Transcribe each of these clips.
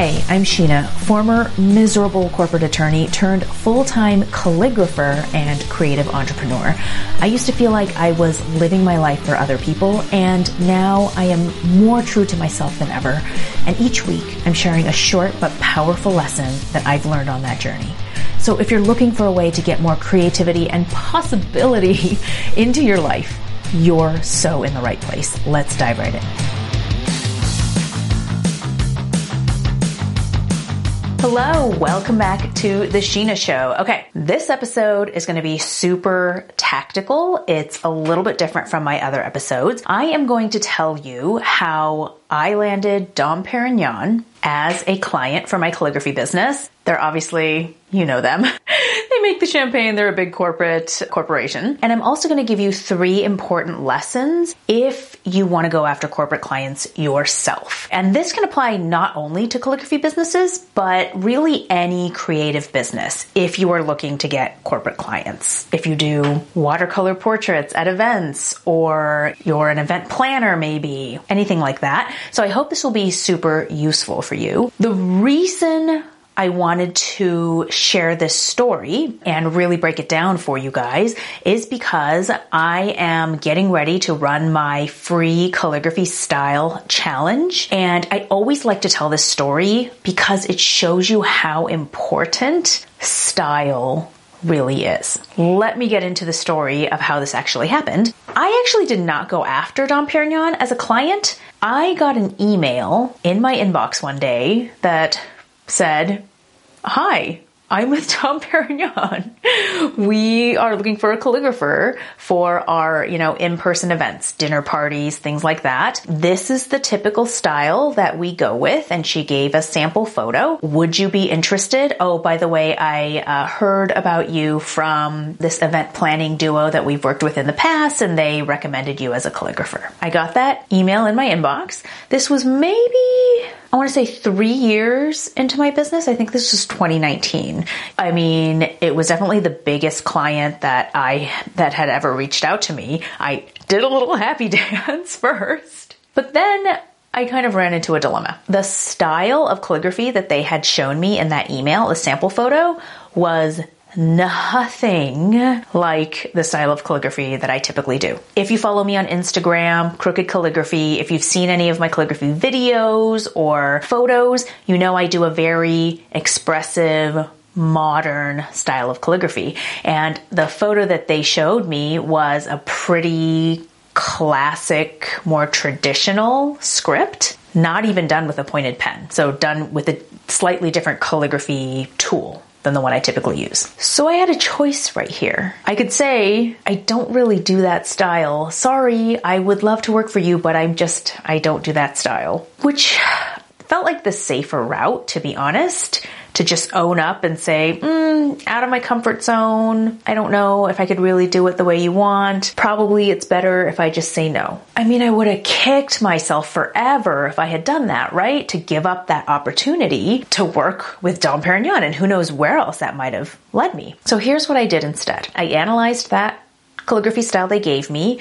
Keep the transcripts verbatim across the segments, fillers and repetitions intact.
Hey, I'm Sheena, former miserable corporate attorney turned full-time calligrapher and creative entrepreneur. I used to feel like I was living my life for other people, and now I am more true to myself than ever. And each week, I'm sharing a short but powerful lesson that I've learned on that journey. So if you're looking for a way to get more creativity and possibility into your life, you're so in the right place. Let's dive right in. Hello, welcome back to The Sheena Show. Okay, this episode is going to be super tactical. It's a little bit different from my other episodes. I am going to tell you how I landed Dom Perignon as a client for my calligraphy business. They're obviously, you know them. They make the champagne. They're a big corporate corporation. And I'm also going to give you three important lessons if you want to go after corporate clients yourself. And this can apply not only to calligraphy businesses, but really any creative business if you are looking to get corporate clients. If you do watercolor portraits at events, or you're an event planner maybe, anything like that. So I hope this will be super useful for you. The reason I wanted to share this story and really break it down for you guys is because I am getting ready to run my free calligraphy style challenge. And I always like to tell this story because it shows you how important style really is. Let me get into the story of how this actually happened. I actually did not go after Dom Perignon as a client. I got an email in my inbox one day that said, "Hi, I'm with Dom Perignon. We are looking for a calligrapher for our, you know, in-person events, dinner parties, things like that. This is the typical style that we go with." And she gave a sample photo. "Would you be interested? Oh, by the way, I uh, heard about you from this event planning duo that we've worked with in the past, and they recommended you as a calligrapher." I got that email in my inbox. This was maybe, I want to say three years into my business. I think this was twenty nineteen. I mean, it was definitely the biggest client that I, that had ever reached out to me. I did a little happy dance first, but then I kind of ran into a dilemma. The style of calligraphy that they had shown me in that email, the sample photo, was nothing like the style of calligraphy that I typically do. If you follow me on Instagram, Crooked Calligraphy, if you've seen any of my calligraphy videos or photos, you know I do a very expressive, modern style of calligraphy. And the photo that they showed me was a pretty classic, more traditional script, not even done with a pointed pen. So done with a slightly different calligraphy tool than the one I typically use. So I had a choice right here. I could say, I don't really do that style. Sorry, I would love to work for you, but I'm just, I don't do that style. Which felt like the safer route, to be honest, to just own up and say, mm, out of my comfort zone. I don't know if I could really do it the way you want. Probably it's better if I just say no. I mean, I would have kicked myself forever if I had done that, right? To give up that opportunity to work with Dom Perignon, and who knows where else that might have led me. So here's what I did instead. I analyzed that calligraphy style they gave me.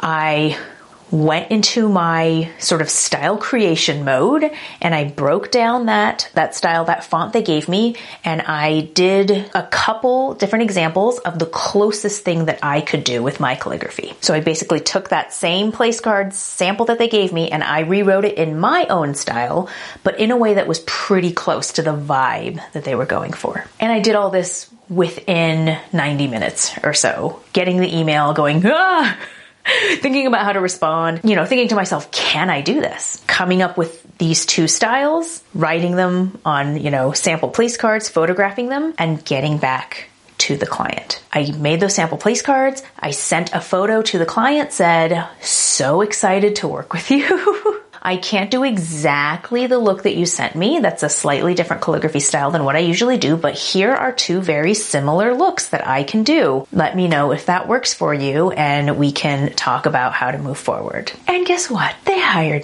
I went into my sort of style creation mode, and I broke down that, that style, that font they gave me, and I did a couple different examples of the closest thing that I could do with my calligraphy. So I basically took that same place card sample that they gave me, and I rewrote it in my own style, but in a way that was pretty close to the vibe that they were going for. And I did all this within ninety minutes or so, getting the email, going, ah! Thinking about how to respond, you know, thinking to myself, can I do this? Coming up with these two styles, writing them on, you know, sample place cards, photographing them, and getting back to the client. I made those sample place cards. I sent a photo to the client, said, so excited to work with you. I can't do exactly the look that you sent me. That's a slightly different calligraphy style than what I usually do, but here are two very similar looks that I can do. Let me know if that works for you, and we can talk about how to move forward. And guess what? They hired me.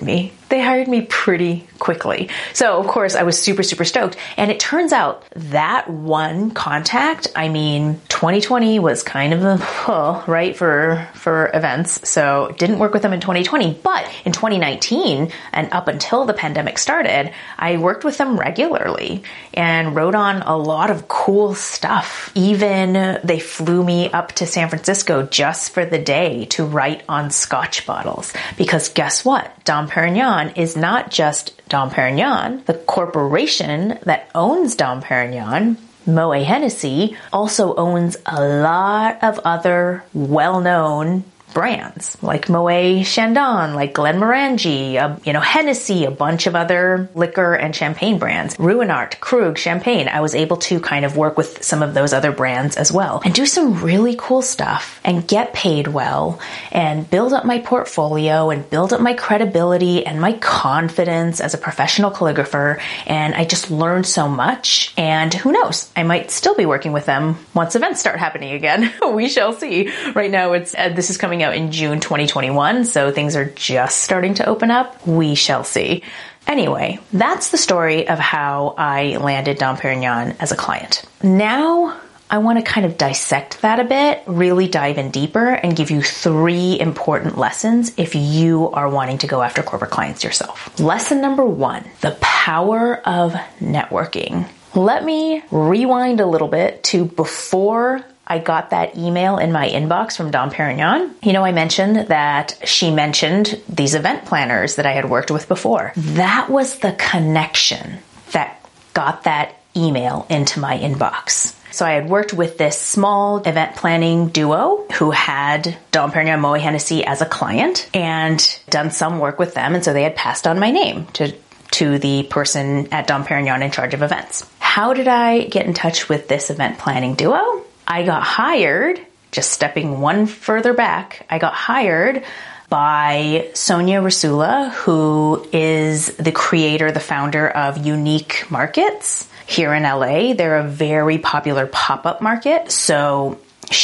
they hired me pretty quickly. So of course I was super, super stoked. And it turns out that one contact, I mean, twenty twenty was kind of a, oh, right, for, for events. So didn't work with them in twenty twenty, but in twenty nineteen and up until the pandemic started, I worked with them regularly and wrote on a lot of cool stuff. Even they flew me up to San Francisco just for the day to write on Scotch bottles. Because guess what? Dom Perignon is not just Dom Perignon. The corporation that owns Dom Perignon, Moet Hennessy, also owns a lot of other well-known brands like Moet Chandon, like Glenmorangie, uh, you know, Hennessy, a bunch of other liquor and champagne brands, Ruinart, Krug, Champagne. I was able to kind of work with some of those other brands as well and do some really cool stuff and get paid well and build up my portfolio and build up my credibility and my confidence as a professional calligrapher. And I just learned so much, and who knows, I might still be working with them once events start happening again. We shall see. Right now it's, uh, this is coming out in June twenty twenty-one, so things are just starting to open up. We shall see. Anyway, that's the story of how I landed Dom Perignon as a client. Now I want to kind of dissect that a bit, really dive in deeper, and give you three important lessons if you are wanting to go after corporate clients yourself. Lesson number one, the power of networking. Let me rewind a little bit to before I got that email in my inbox from Dom Perignon. You know, I mentioned that she mentioned these event planners that I had worked with before. That was the connection that got that email into my inbox. So I had worked with this small event planning duo who had Dom Perignon Moet Hennessy as a client and done some work with them. And so they had passed on my name to to the person at Dom Perignon in charge of events. How did I get in touch with this event planning duo? I got hired, just stepping one further back, I got hired by Sonia Rasula, who is the creator, the founder of Unique Markets here in L A. They're a very popular pop-up market. So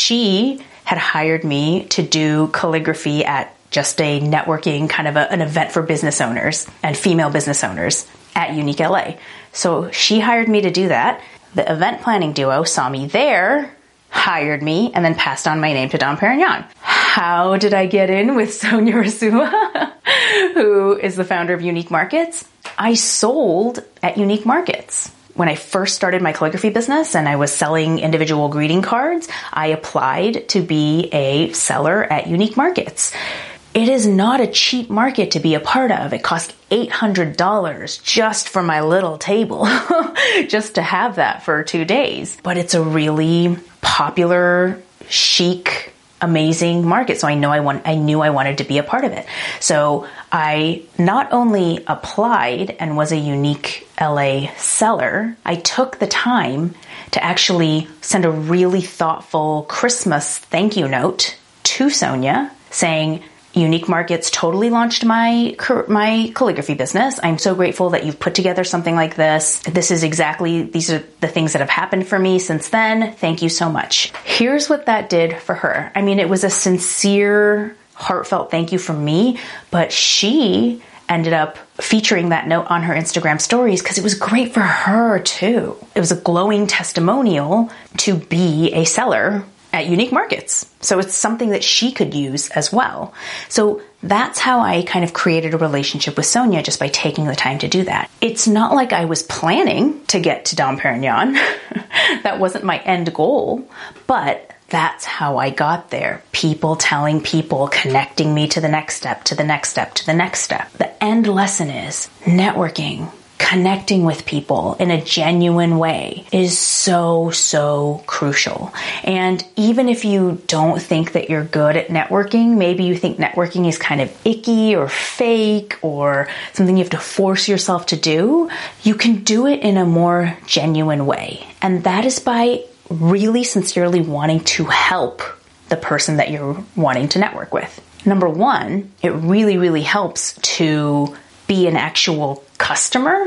she had hired me to do calligraphy at just a networking, kind of a, an event for business owners and female business owners at Unique L A. So she hired me to do that. The event planning duo saw me there, hired me, and then passed on my name to Dom Perignon. How did I get in with Sonia Rasula, who is the founder of Unique Markets? I sold at Unique Markets. When I first started my calligraphy business and I was selling individual greeting cards, I applied to be a seller at Unique Markets. It is not a cheap market to be a part of. It cost eight hundred dollars just for my little table, just to have that for two days. But it's a really popular, chic, amazing market. So I know I want, I knew I wanted to be a part of it. So I not only applied and was a Unique L A seller, I took the time to actually send a really thoughtful Christmas thank you note to Sonia saying, Unique Markets totally launched my my calligraphy business. I'm so grateful that you've put together something like this. This is exactly, these are the things that have happened for me since then. Thank you so much. Here's what that did for her. I mean, it was a sincere, heartfelt thank you from me, but she ended up featuring that note on her Instagram stories because it was great for her too. It was a glowing testimonial to be a seller at Unique Markets. So it's something that she could use as well. So that's how I kind of created a relationship with Sonia, just by taking the time to do that. It's not like I was planning to get to Dom Perignon. That wasn't my end goal, but that's how I got there. People telling people, connecting me to the next step, to the next step, to the next step. The end lesson is networking. Connecting with people in a genuine way is so, so crucial. And even if you don't think that you're good at networking, maybe you think networking is kind of icky or fake or something you have to force yourself to do, you can do it in a more genuine way. And that is by really sincerely wanting to help the person that you're wanting to network with. Number one, it really, really helps to be an actual customer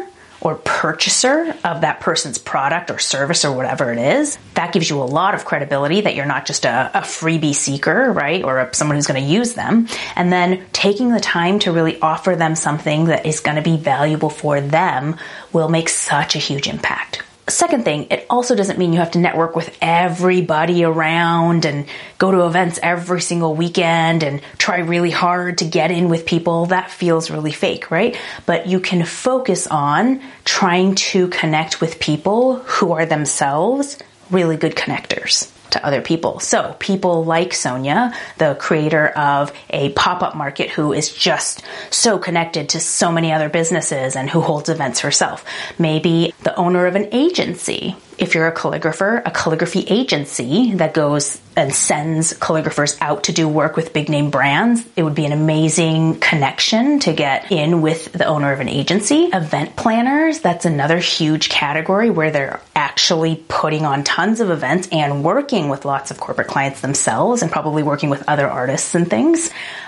or purchaser of that person's product or service or whatever it is. That gives you a lot of credibility that you're not just a, a freebie seeker, right? Or a, someone who's going to use them. And then taking the time to really offer them something that is going to be valuable for them will make such a huge impact. Second thing, it also doesn't mean you have to network with everybody around and go to events every single weekend and try really hard to get in with people. That feels really fake, right? But you can focus on trying to connect with people who are themselves really good connectors to other people. So people like Sonia, the creator of a pop-up market who is just so connected to so many other businesses and who holds events herself. Maybe the owner of an agency. If you're a calligrapher, a calligraphy agency that goes and sends calligraphers out to do work with big name brands, it would be an amazing connection to get in with the owner of an agency. Event planners, that's another huge category where they're actually putting on tons of events and working with lots of corporate clients themselves and probably working with other artists and things.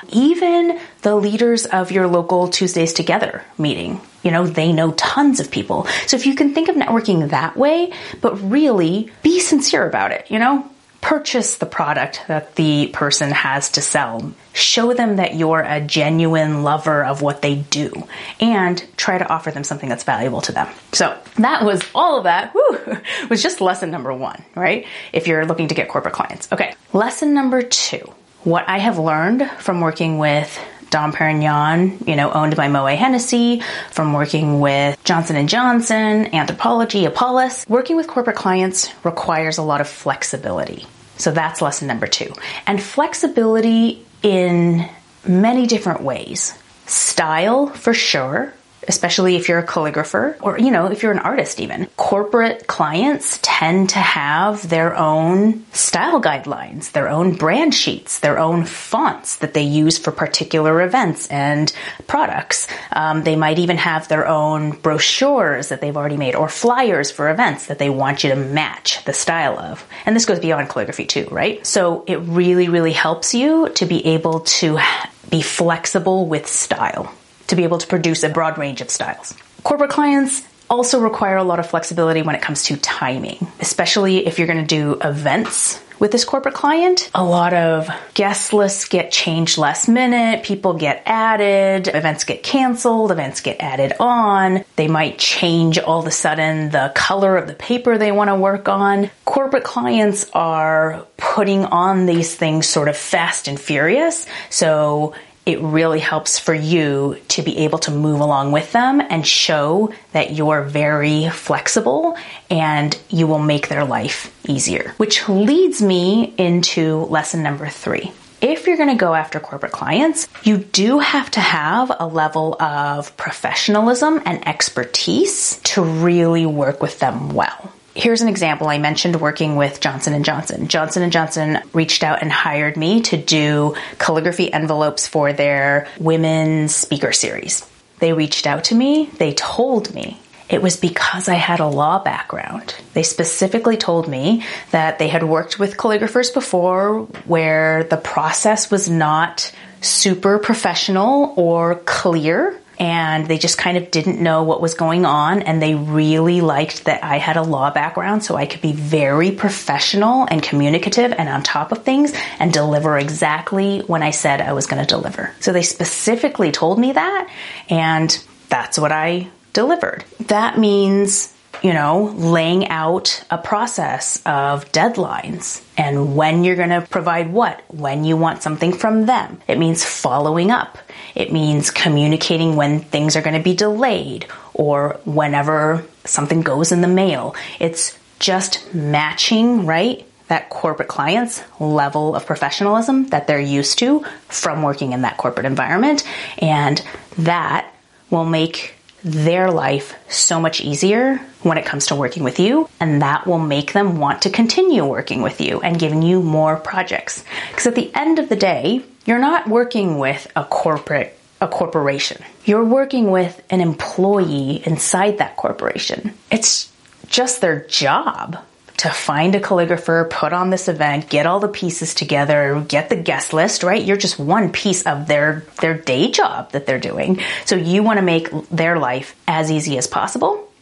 Even the leaders of your local Tuesdays Together meeting. You know, they know tons of people. So if you can think of networking that way, but really be sincere about it, you know, purchase the product that the person has to sell. Show them that you're a genuine lover of what they do and try to offer them something that's valuable to them. So that was all of that. Whew, was just lesson number one, right? If you're looking to get corporate clients. Okay. Lesson number two, what I have learned from working with Dom Perignon, you know, owned by Moet Hennessy, from working with Johnson and Johnson, Anthropologie, Apollos. Working with corporate clients requires a lot of flexibility. So that's lesson number two. And flexibility in many different ways. Style, for sure. Especially if you're a calligrapher or, you know, if you're an artist even. Corporate clients tend to have their own style guidelines, their own brand sheets, their own fonts that they use for particular events and products. Um, they might even have their own brochures that they've already made or flyers for events that they want you to match the style of. And this goes beyond calligraphy too, right? So it really, really helps you to be able to be flexible with style, to be able to produce a broad range of styles. Corporate clients also require a lot of flexibility when it comes to timing, especially if you're going to do events with this corporate client. A lot of guest lists get changed last minute, people get added, events get canceled, events get added on. They might change all of a sudden the color of the paper they want to work on. Corporate clients are putting on these things sort of fast and furious. So it really helps for you to be able to move along with them and show that you're very flexible and you will make their life easier. Which leads me into lesson number three. If you're going to go after corporate clients, you do have to have a level of professionalism and expertise to really work with them well. Here's an example. I mentioned working with Johnson and Johnson. Johnson and Johnson reached out and hired me to do calligraphy envelopes for their women's speaker series. They reached out to me. They told me it was because I had a law background. They specifically told me that they had worked with calligraphers before where the process was not super professional or clear. And they just kind of didn't know what was going on, and they really liked that I had a law background so I could be very professional and communicative and on top of things and deliver exactly when I said I was going to deliver. So they specifically told me that, and that's what I delivered. That means, you know, laying out a process of deadlines and when you're going to provide what, when you want something from them. It means following up. It means communicating when things are going to be delayed or whenever something goes in the mail. It's just matching, right, that corporate client's level of professionalism that they're used to from working in that corporate environment. And that will make their life so much easier when it comes to working with you, and that will make them want to continue working with you and giving you more projects. Because at the end of the day, you're not working with a corporate, a corporation. You're working with an employee inside that corporation. It's just their job to find a calligrapher, put on this event, get all the pieces together, get the guest list, right? You're just one piece of their, their day job that they're doing. So you want to make their life as easy as possible.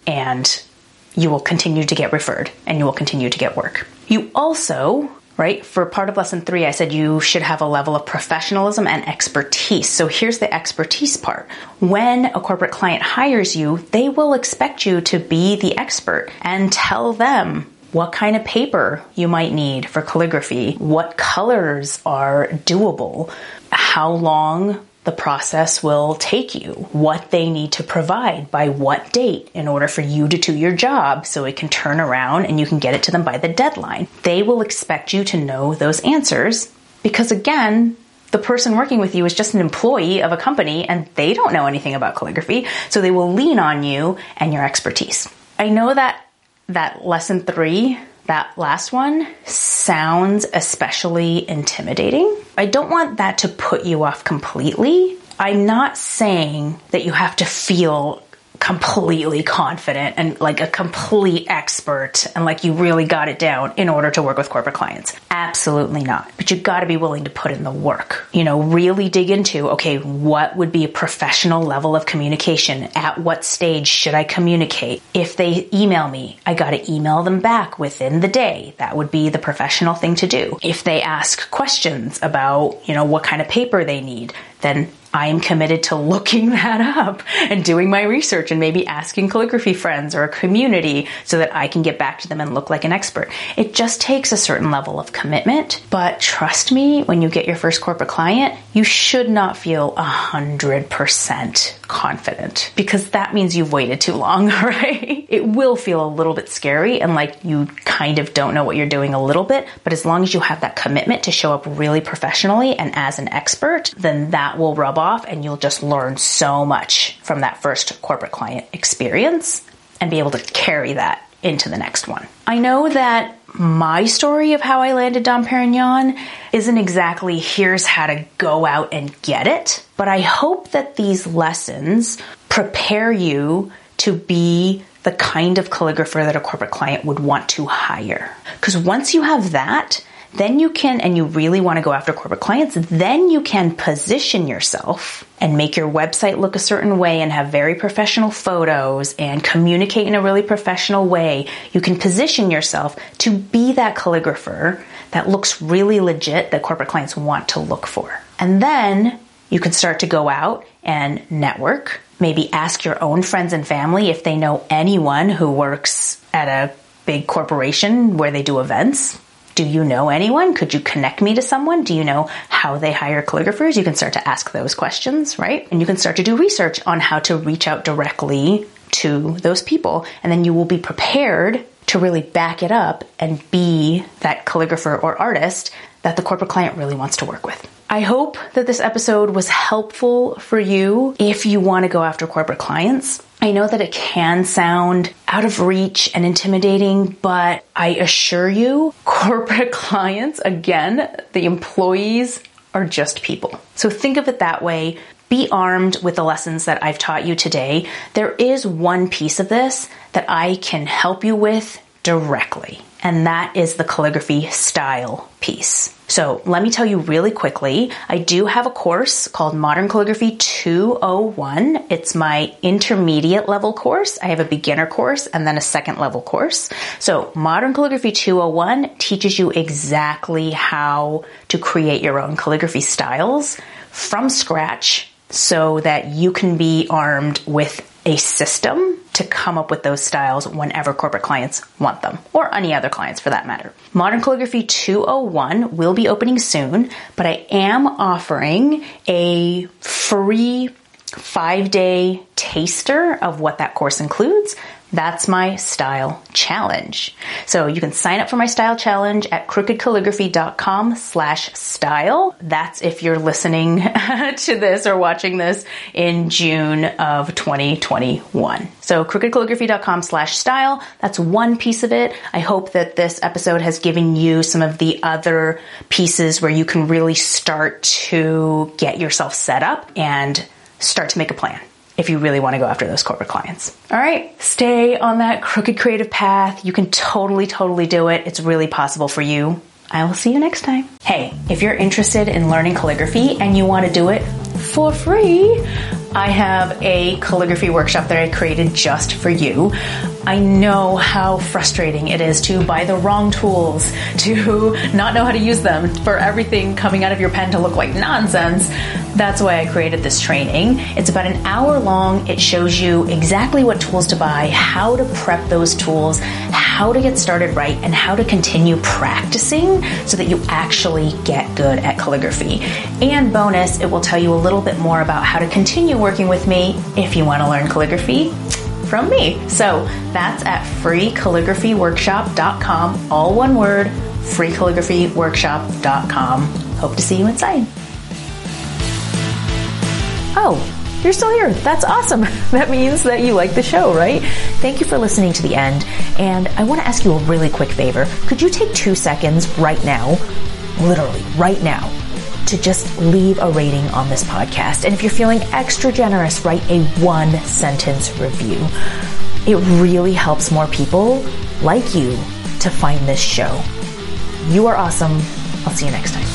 and you will continue to get referred and you will continue to get work. You also, right, for part of lesson three, I said you should have a level of professionalism and expertise. So here's the expertise part. When a corporate client hires you, they will expect you to be the expert and tell them what kind of paper you might need for calligraphy, what colors are doable, how long the process will take you, what they need to provide by what date in order for you to do your job so it can turn around and you can get it to them by the deadline. They will expect you to know those answers because, again, the person working with you is just an employee of a company and they don't know anything about calligraphy, so they will lean on you and your expertise. I know that that lesson three, that last one, sounds especially intimidating. I don't want that to put you off completely. I'm not saying that you have to feel completely confident and like a complete expert and like you really got it down in order to work with corporate clients. Absolutely not. But you got to be willing to put in the work. You know, really dig into, okay, what would be a professional level of communication? At what stage should I communicate? If they email me, I got to email them back within the day. That would be the professional thing to do. If they ask questions about, you know, what kind of paper they need, then I am committed to looking that up and doing my research and maybe asking calligraphy friends or a community so that I can get back to them and look like an expert. It just takes a certain level of commitment, but trust me, when you get your first corporate client, you should not feel one hundred percent confident because that means you've waited too long, right? It will feel a little bit scary and like you kind of don't know what you're doing a little bit, but as long as you have that commitment to show up really professionally and as an expert, then that will rub off and you'll just learn so much from that first corporate client experience and be able to carry that into the next one. I know that my story of how I landed Dom Perignon isn't exactly here's how to go out and get it, but I hope that these lessons prepare you to be the kind of calligrapher that a corporate client would want to hire. Because once you have that, then you can, and you really want to go after corporate clients, then you can position yourself and make your website look a certain way and have very professional photos and communicate in a really professional way. You can position yourself to be that calligrapher that looks really legit that corporate clients want to look for. And then you can start to go out and network, maybe ask your own friends and family if they know anyone who works at a big corporation where they do events. Do you know anyone? Could you connect me to someone? Do you know how they hire calligraphers? You can start to ask those questions, right? And you can start to do research on how to reach out directly to those people. And then you will be prepared to really back it up and be that calligrapher or artist that the corporate client really wants to work with. I hope that this episode was helpful for you if you want to go after corporate clients. I know that it can sound out of reach and intimidating, but I assure you, corporate clients, again, the employees are just people. So think of it that way. Be armed with the lessons that I've taught you today. There is one piece of this that I can help you with directly, and that is the calligraphy style piece. So let me tell you really quickly, I do have a course called Modern Calligraphy two oh one. It's my intermediate level course. I have a beginner course and then a second level course. So Modern Calligraphy two oh one teaches you exactly how to create your own calligraphy styles from scratch so that you can be armed with a system to come up with those styles whenever corporate clients want them, or any other clients for that matter. Modern Calligraphy two oh one will be opening soon, but I am offering a free five-day taster of what that course includes. That's my style challenge. So you can sign up for my style challenge at crookedcalligraphy.com slash style. That's if you're listening to this or watching this in June of twenty twenty-one. So crookedcalligraphy.com slash style. That's one piece of it. I hope that this episode has given you some of the other pieces where you can really start to get yourself set up and start to make a plan if you really want to go after those corporate clients. All right, stay on that crooked creative path. You can totally, totally do it. It's really possible for you. I will see you next time. Hey, if you're interested in learning calligraphy and you want to do it for free, I have a calligraphy workshop that I created just for you. I know how frustrating it is to buy the wrong tools, to not know how to use them, for everything coming out of your pen to look like nonsense. That's why I created this training. It's about an hour long. It shows you exactly what tools to buy, how to prep those tools, how to get started right, and how to continue practicing so that you actually get good at calligraphy. And bonus, it will tell you a little bit more about how to continue working with me if you want to learn calligraphy from me. So that's at free calligraphy workshop dot com, all one word, free calligraphy workshop dot com. Hope to see you inside. Oh, you're still here. That's awesome. That means that you like the show, right? Thank you for listening to the end. And I want to ask you a really quick favor. Could you take two seconds right now, literally right now, to just leave a rating on this podcast? And if you're feeling extra generous, write a one sentence review. It really helps more people like you to find this show. You are awesome. I'll see you next time.